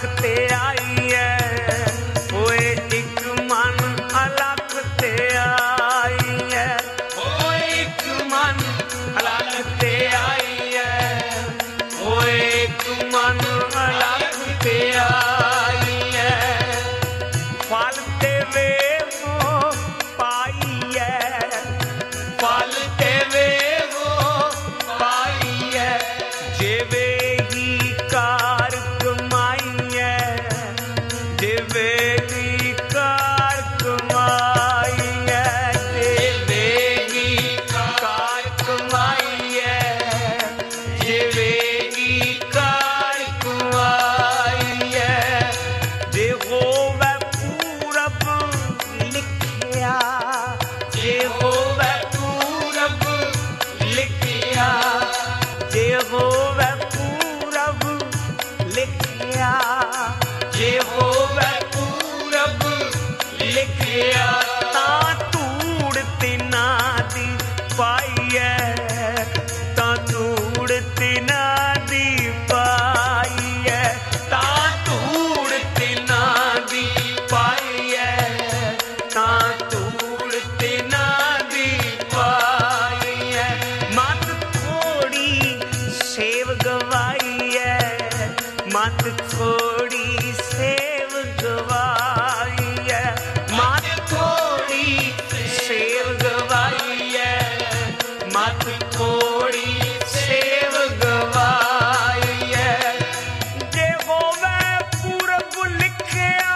अलख ते आई है, ओए एक मन अलख ते आई है, ओए एक मन अलख ते आई है, ओए एक मन अलख ते आई है। फल देवे वो पाई है, फल देवे वो पाई है, जेवे ही कार कमाई है, जेवे ही कार कमाई है, जेवे ही कार कमाई है, जेवे ही कार कमाई है। जे होवे पूरब लिखिया, जे होवे पूरब लिखिया, जे होवे पूरब लिखिया, जे होवे पूरब लिखिया, तां धूड़ तिना दी पाई है, तां धूड़ तिना दी पाई है, तां धूड़ तिना दी पाई है, तां धूड़ तिना दी पाई है। मत थोड़ी सेव गवाई है, मत थोड़ी सेव गवाई है, मत थोड़ी सेव गवाई है, मत थोड़ी सेव गवाई है। जे होवे पूरब लिखिया,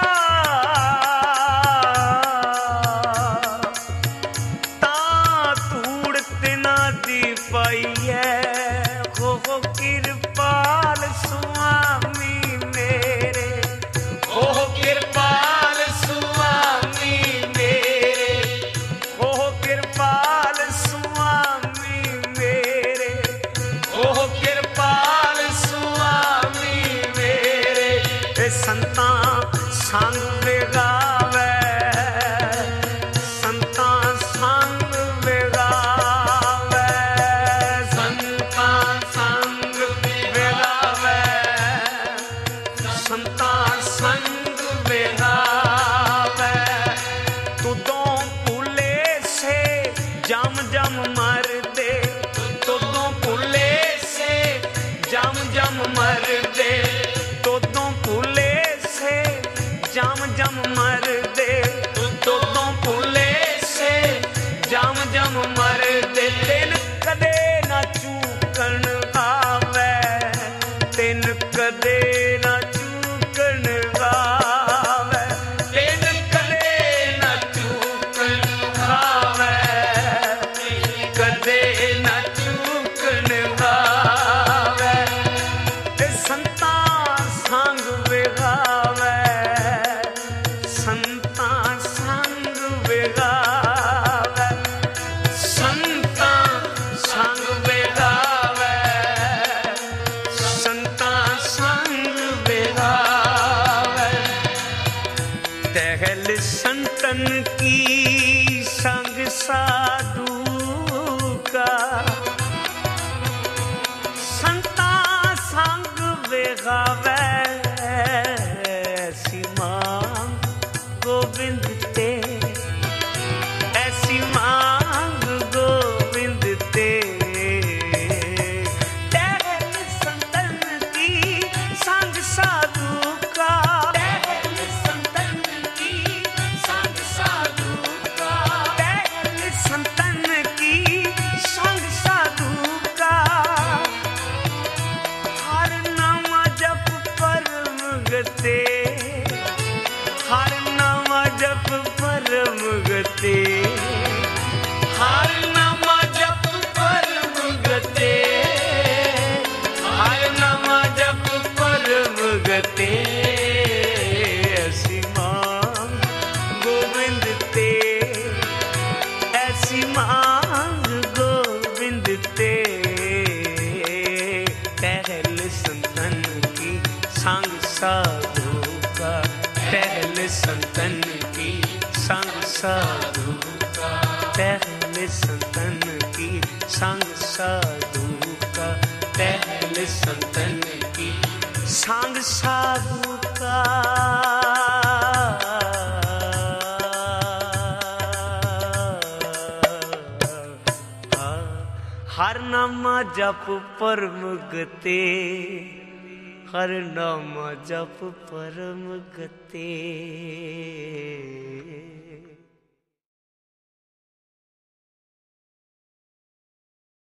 तां धूड़ तिना दी पाई है। हो किरपाल स्वामी मेरे, हो किरपाल स्वामी मेरे, हो किरपाल स्वामी मेरे, हो किरपाल स्वामी मेरे। ए संतां संग विगावे, संतां संग विगावे, संतां संग विगावे, संतां संग विगावे। तुदों भुले से जम जम मर दे, तुदों भुले से जम जम मर दे, तुदों भुले से जम जम मर दे, तुदों भुले से जम जम मर दे। तिन कदे ना चूकण आवे, तिन कदे ना चूकण आवे, तिन कदे ना चूकण आवे, कदे ना चूकण आवे। ते संतां संग विगावे, संतां संग विगावे, संतां संग विगावे, संतां संग विगावे। टहल संतन की संग साधु का, संतां संग विगावे। ऐसी मांग गोविंद ते, ऐसी मांग गोविंद ते। टहल संतन की संग साधु का, टहल संतन की संग साधु का, टहल संतन की संग साधु का। हर नाम जप परम गते, हर नाम जप परम गते, हर नाम जप परम गते, हर नाम जप परम गते। ऐसी मांग गोविंद ते, ऐसी मांग गोविंद ते। टहल संतन की संग साधु का, टहल संतन की संग साधु का, टहल संतन की संग साधु का, टहल संतन की सांग साधु का हर नामा जप परम गते, हर नामा जप परम गते।